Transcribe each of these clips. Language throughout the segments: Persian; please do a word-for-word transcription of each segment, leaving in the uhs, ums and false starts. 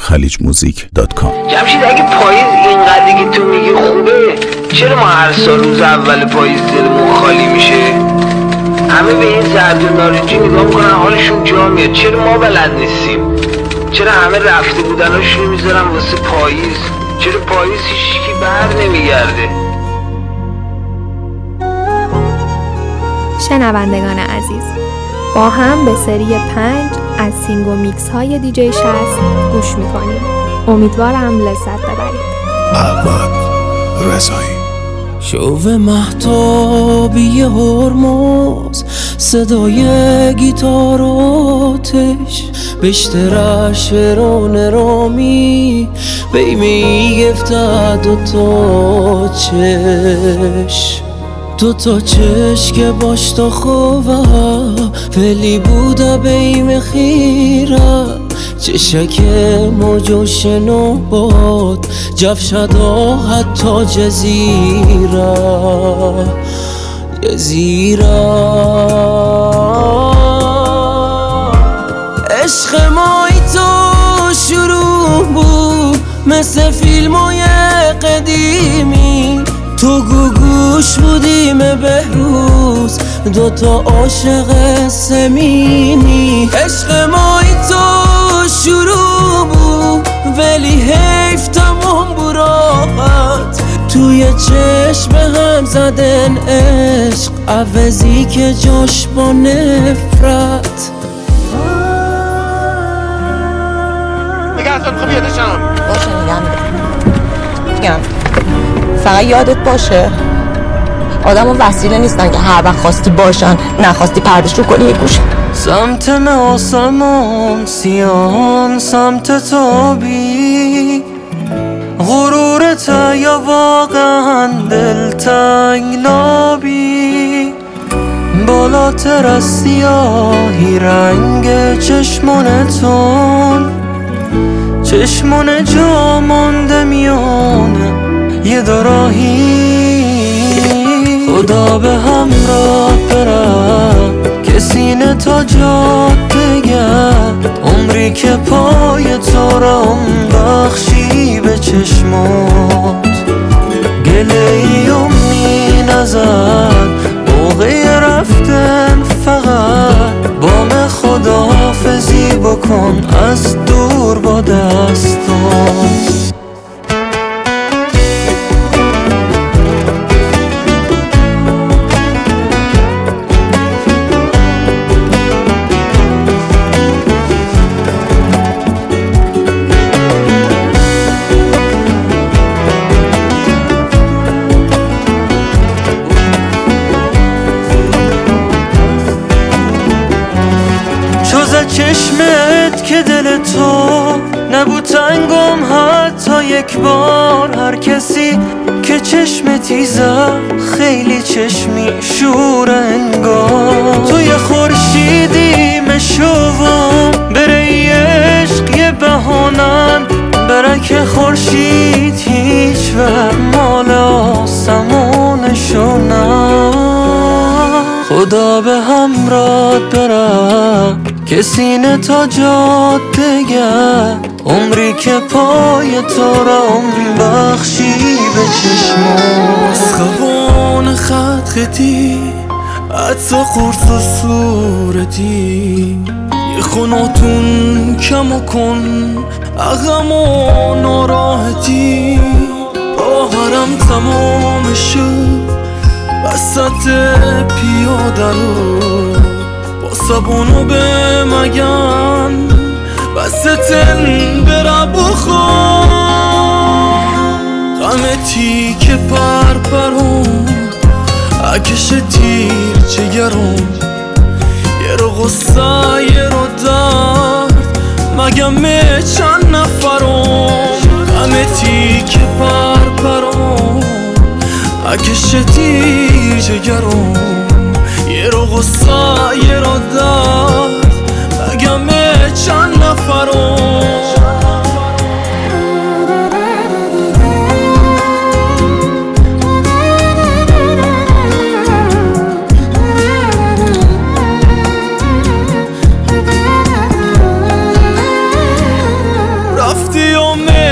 خلیج موزیک دات کام. جمشید اگه پاییز اینقدر که تو میگی خوبه، چرا ما هر سال روز اول پاییز دلمون خالی میشه؟ همه به این زرد و نارنجی نگاه میکنن حالشون جا میاد، چرا ما بلد نیستیم؟ چرا همه رفته بودناشون میذارن واسه پاییز؟ چرا پاییز هیچکی بر نمیگرده؟ شنوندگان عزیز، با هم به سری پنج از سینگو میکس های دیجی شصت گوش میکنیم. امیدوارم لذت ببرید. احمد رضایی. شوق مهتابی هرمز، صدای گیتار و آتش، بیشترش وران رامی بیمی گفته دوتا چش دوتا چش که باش تا خوبه ولی بوده بیم خیره چشک موجوش نوباد جفشدا حتی جزیره جزیره عشق مای تو شروع بود مثل فیلم های قدیمی، تو گوگوش بودیم بهروز دوتا عاشق سمینی. عشق مای تو شروع بود ولی حیف تمام براحت توی چشم هم زدن عشق عوضی که جاش با نفرت. میگه اصلا خوب یادشم باشه میگم میگم فقط یادت باشه آدم ها وسیله نیستن که هر وقت خواستی باشن نخواستی پردش رو کنی یه گوشه. سمت آسمان سیان سمت تابی غرورت یا واقعا دلتنگ نابی بالاتر از سیاهی رنگ چشمانتون چشمان جا مانده میانه یه دراهی. خدا به همراه برم که سینه تا جاده گرد عمری که پای تو را بخشی به چشمات گله ایم می نزد موقع رفتن فقط بام خداحافظی بکن از دور با دستات. چشمت که دل تو نبود تنگم حتی یک بار، هر کسی که چشمتی زد خیلی چشمی شور انگار توی خورشیدی مشوم بره عشق یه بهانن بره که خورشید هیچ وقت مال آسمونشو نه. خدا به همراه برم که سینه تا جاده گرد عمری که پای تو را بخشی به چشمات. خوان خط خطی حتی قرص و صورتی یه خوناتون کم کن اغم و ناراحتی آهرم تمام شد وسط پیاده رو سبونو به مگن بس تن برا بخور غمتی که پر پرون اکش تیر جگرون یه رو غصه یه رو درد مگم چند نفرون غمتی که پر پرون اکش تیر جگرون یه رو غصه یه رو درد بگم چند نفرون. رفتی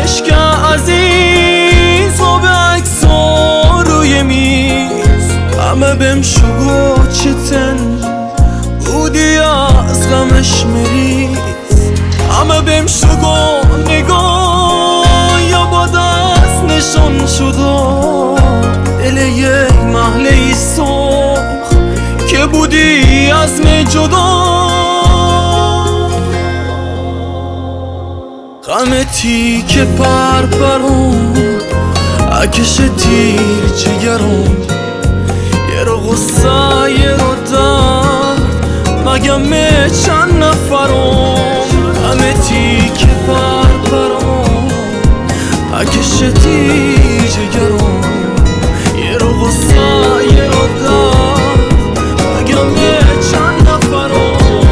عشق عزیز و به عکس‌ها روی میز همه بهم شگو چتن بودی از غمش مریض همه بهم شگو نگاه یا با دست نشان شده دل یک محله سرخ که بودی عزم جدا غم تیک پر پرون اکش تیر جگرون یه رو غصه یه رو درد مگمه چند نفرون غم تیک پر پرون اکش تیر جگرون یه رو غصه یه رو درد مگمه چند نفرون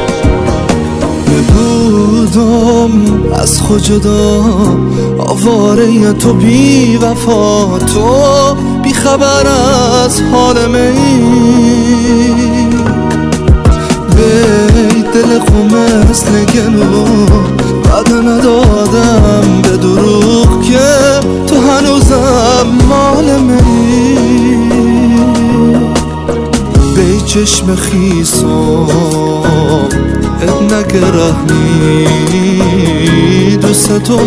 بودم از خود جدا آواره تو بی وفا تو بی خبر از حال من بی دل خو مثل گلو بعد ندادم به دروغ که تو هنوزم مال منی بی چشم خیسم ات نگرهنی دوست تو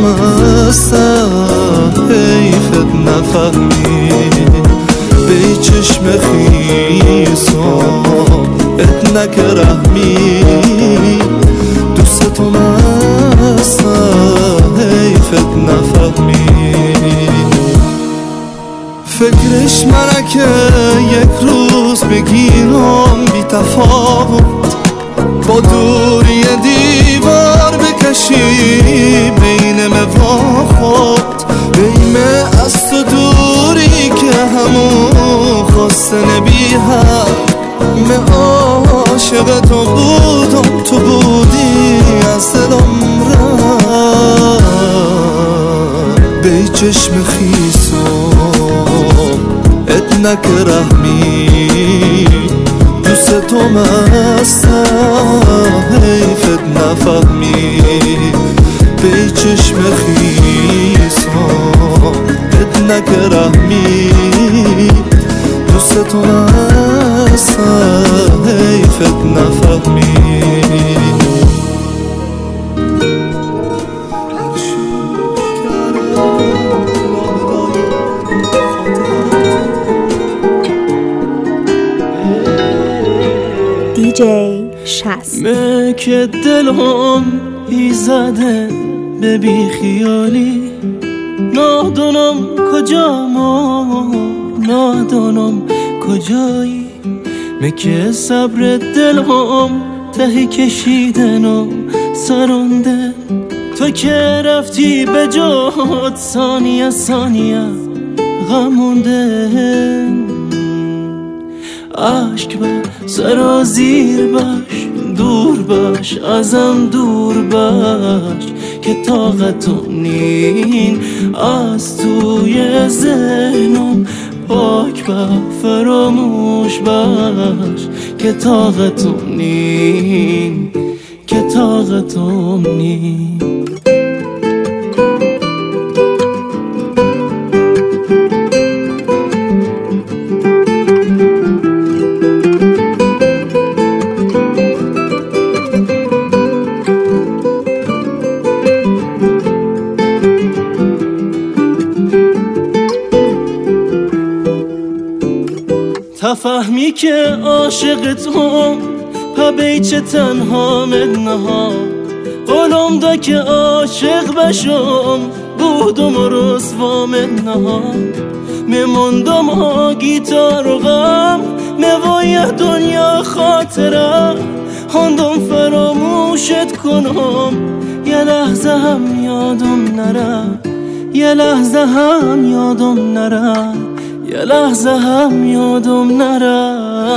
مستم حیفت نفهمی بی چشم خیسم ات نگرهمی دوست تو مستم حیفت نفهمی فکرش منه که یک روز بگیرم بی تفاوت با دوری دیوار بکشی بین موا خود بیمه از تو دوری که همون خواسته نبی هم من عاشق تو بودم تو بودی از دلم رفت بی چشم خیسم ات نکرهمی دوست تو مستم حیفت نفهمی بی چشم خیسم ات نکرهمی دوست تو مستم حیفت نفهمی دیجی شصت مکه دلم ایزده به بی خیالی نادونم کجا ما نادونم کجایی مکه صبر دلم ته کشیدن و سرونده تو که رفتی به جهات ثانیه ثانیه غمونده عشق با سر زیر باش دور باش ازم دور باش که طاقتم نین از توی ذهنم پاک با فراموش باش که طاقتم نین که طاقتم نین تفهمی که عاشق تو پا بیچه تنها مدنها قولم دا که عاشق بشم بودم و رسوا مدنها میموندم ها گیتار و غم میوای دنیا خاطره هندم فراموشت کنم یه لحظه هم یادم نره یه لحظه هم یادم نره یه لحظه هم یادم نره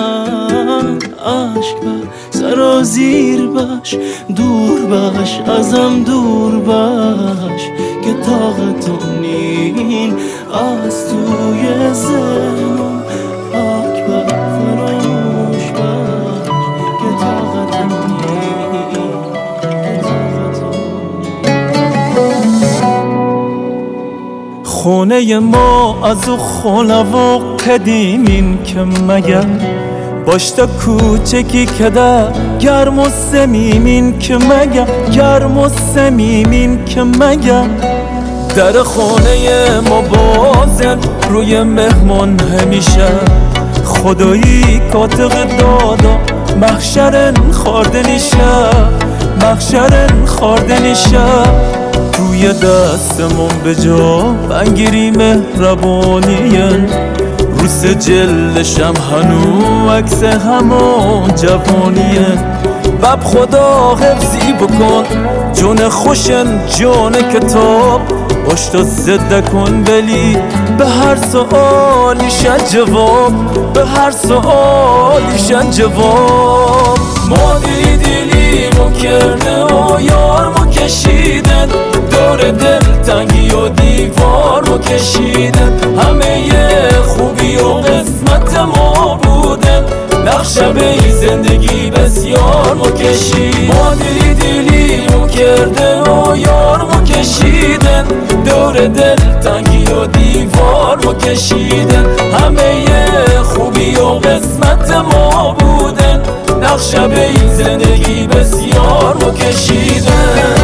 عشق با سر زیر باش دور باش ازم دور باش که طاقتم نین از توی ذهنم پاک با فراموش باش که طاقتم نین که طاقتم نین خونه ما از او خونه و قدیمین که مگر باشتا کوچکی که در گرم و سمیمین که مگر گرم و سمیمین که مگر در خونه ما بازن روی مهمان همیشه خدایی کاتق دادا محشرن خاردنیشه محشرن خاردنیشه روی دستمون به جا بنگیری مهربانین رو سجلشم هنو عکس همون جوانیه بب خدا حفظی بکن جون خوشن جون کتاب باشتا زده کن بلی به هر سؤالیشن جواب به هر سؤالیشن جواب ما دیدیلیمو کرده و یارمو کشیدن دور دل تنگی و دیوارمو کشیدن همه خوبی و قسمت ما بودن نقشه به زندگی بسیار مو کشید ما دیدیلیمو کرده و یارمو کشیدن دور دل تنگی و دیوار مو کشیدن همه خوبی و قسمت ما بودن نقشه به زندگی بسیار مو کشیدن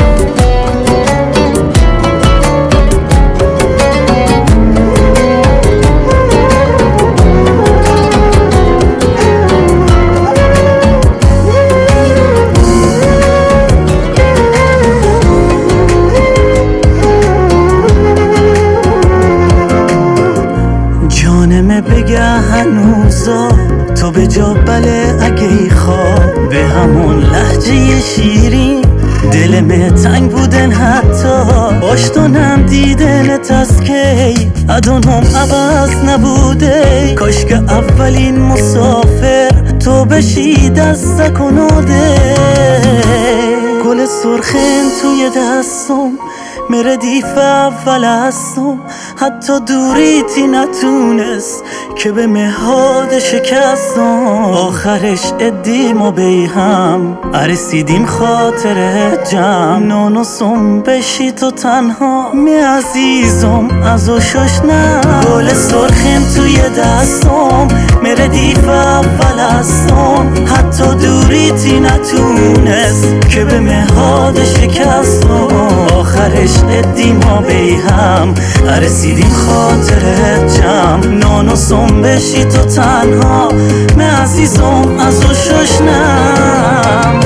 بگه هنوزا تو به جا بله اگه ای خواب به همون لحجه شیرین دلم تنگ بودن حتی باشتونم دیدنت از کی ادونم عوض نبوده کاش که اولین مسافر تو بشی دست کناده گل سرخن توی دستم مردیف اول هستم حتی دوریتی نتونست که به مهاد شکستم آخرش ادیم و بی هم رسیدیم خاطر جمع نانوسم بشی تو تنها می عزیزم از او ششنم گل سرخم توی دستم مردیف اول هستم حتی دوریتی نتونست که به مهاد شکستم آخرش ادیم و بی هم رسیدیم خاطر جمع نانوسم بشی تو تنها من عزیزم از او ششنم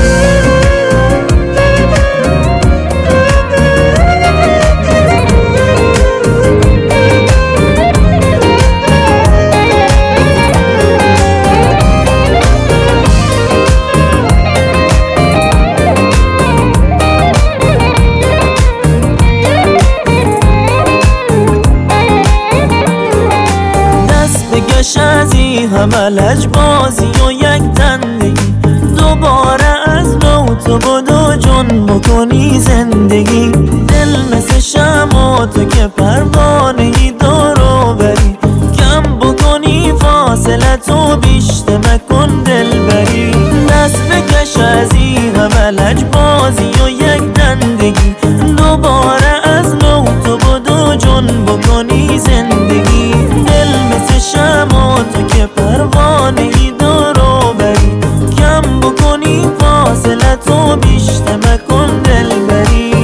شازی همه لجبازی و یک تندگی دوباره از نو تو بدو جون بکنی زندگی دل مثل شما تو که پروانهی دارو بری کم بکنی فاصله تو بیشتر مکن دل بری دست بکش از این همه لجبازی و یک تندگی دوباره از نو تو بدو جون بکنی زندگی دل مثل شما تو که پروانهی دارو بری کم بکنی فاصله تو بیشتر مکن دل بری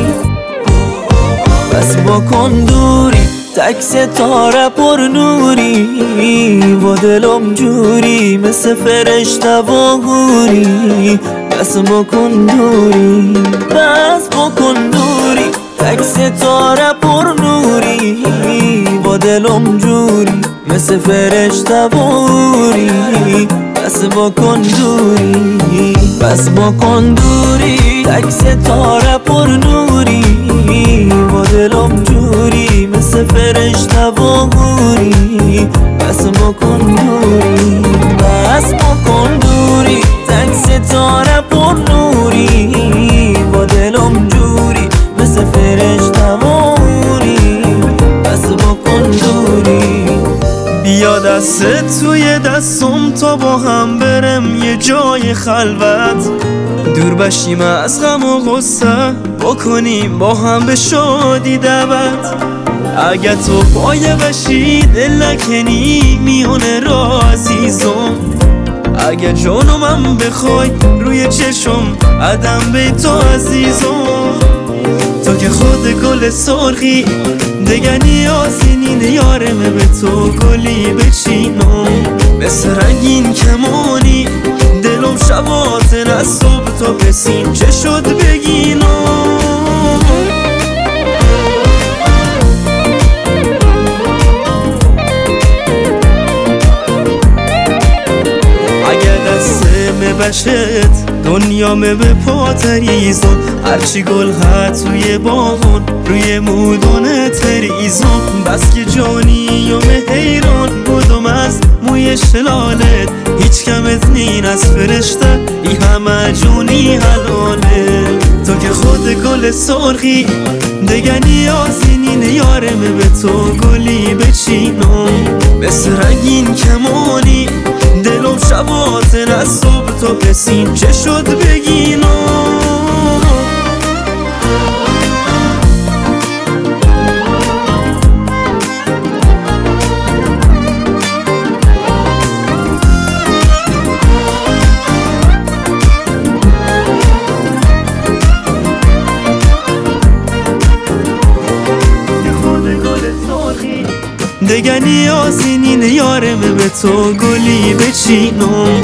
بس بکن دوری تک ستاره پر نوری و دلم جوری مثل فرشته و حوری بس بکن دوری بس بکن دوری تک ستاره پر نوری با دلم جوری مثل فرشته و حوری بس بکن دوری بس بکن دوری تک ستاره پر نوری با دلم جوری مثل فرشته و حوری بس بکن دوری بس بکن دوری تک ستاره پر نوری با دلم جوری مثل فرشته و حوری بس بکن دوری بیا دست توی دستم تا با هم برم یه جای خلوت دور بشیم از غم و غصه بکنیم با هم به شادی دعوت اگه تو پای بشی دل نکنی میونه را عزیزم، اگه جانو من بخوای روی چشم عدم به تو عزیزم. تو که خود گل سرخی دیگه نیازی نینه یارمه به تو گلی بچینم، مثل رنگین کمانی دلم شبات از صبح تا بسین چه شد بگینم. بشت دنیامه به پاتریزم، هرچی گل هست توی باغون روی مودون تریزم، بس که جانیم حیران بودم از موی شلالت، هیچ کمت نین از فرشته ای همه جونی حلاله. تو که خود گل سرخی دیگه نیازی نین یارمه به تو گلی بچینم، مثل رنگین کمانی دلم شبات از صبح تا بسین چه شد بگینم. دیگه نیازی نینه یارمه به تو گلی بچینم،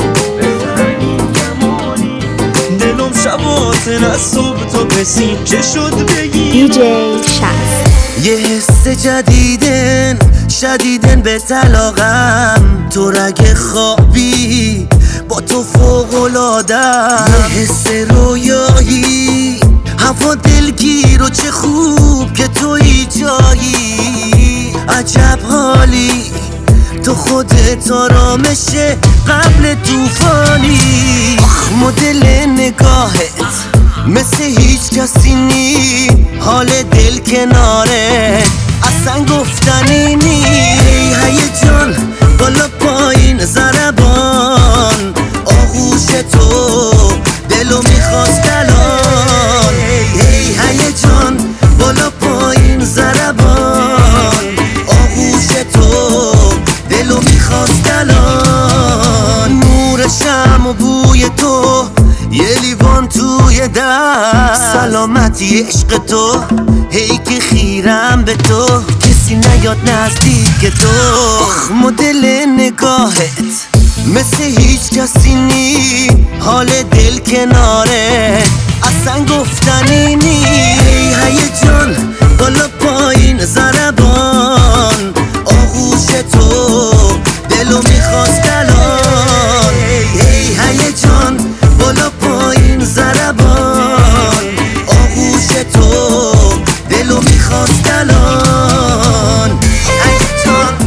دلم شبات از صبح تا بسین چه شد بگی. دیجی شصت. یه حس جدیدن شدیدن به طلاقم، تو رگ خوابی با تو فوق‌العاده‌ام، یه حس رویایی هوا دلگیر و چه خوب که توی جایی، عجب حالی تو خودت آرامشه قبل توفانی. آخ مدل نگاهت مثل هیچ کسی نی، حال دل کناره اصلا گفتنی نی. هیجان بالا پایین ضربان آغوش تو دلو میخواست الان، هیجان بالا پایین ضربان آغوش تو دلو میخواست الان. نور شم و بوی تو یه لیوان توی دست، سلامتی عشق تو هی که خیرم به تو کسی نیاد نزدیک تو. آخ مدل نگاهت مثل هیچ کسی نی، حال دل کناره اصلا گفتنی نی. هیجان بالا پایین ضربان آغوش تو دلو میخواست الان، هیجان بالا پایین ضربان آغوش تو دلو میخواست الان. هیجان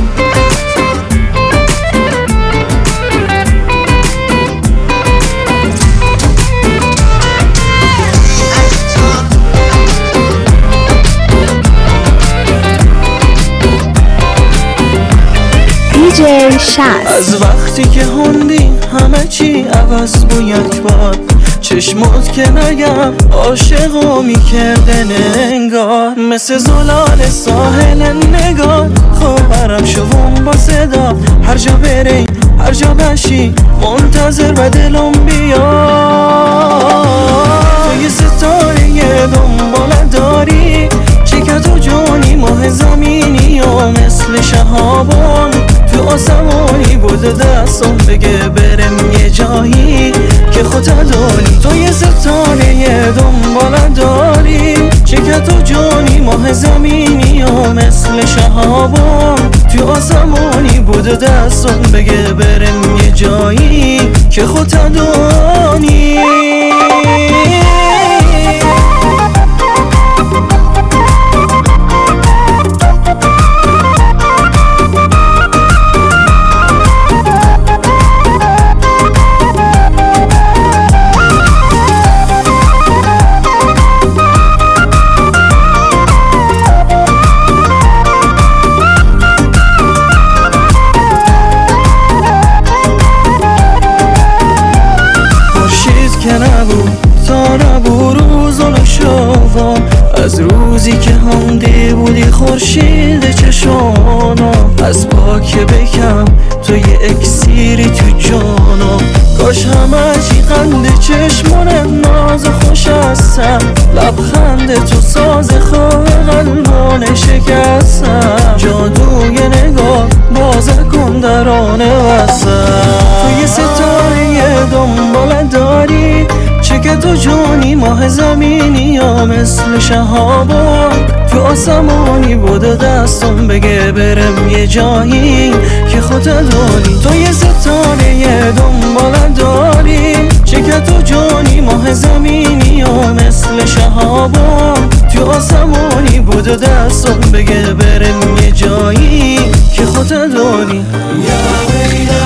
دیجی شصت. از وقتی که هندی همه چی عوض باید باد، چشمات که نگم عاشقو میکردن انگار، مثل زلال ساحل نگار خواهرم شوم با صدا، هر جا بری هر جا بشی منتظر و دلم بیاد. تو یه ستاره دنباله داری، چکت و جانی ماه زمینی و مثل شهابان تو آسمانی بوده دستم بگه برم یه جایی که خودت داری. تو یه ستاره دنباله داری، چکت و جانی ماه زمینی و مثل شهابان تو آسمانی بوده دستم بگه برم یه جایی که خودت داری. از روزی که هم دی بود ولی خورشید چشانو از پاک بکم تو یه اکسیری تو جانو. کاش همه چی قند چشمونه ناز خوش هستم، لبخند تو ساز خواه قلبانه شکستم. جادوی نگاه باز کن درانه وسم. تو یه ستاره دنبال داری چه که تو جانی ماه زمینی یا مثل شهابا تو آسمانی بوده دستم بگه برم یه جایی که خودت داری. تو یه ستاره دنبال داری چه که تو جانی ماه زمینی یا مثل شهابا تو آسمانی بوده دستم بگه برم یه جایی که خودت داری. یا ویلا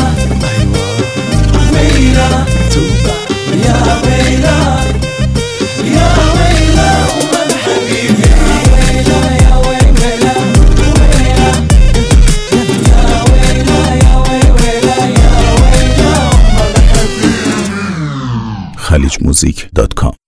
ویلا یا ویلا یا ویلا ومن حبيبي يا ويلا يا ويلا ويلا يا ويلا يا ويلا يا ويلا ومن حبيبي. خلیج موزیک دات کام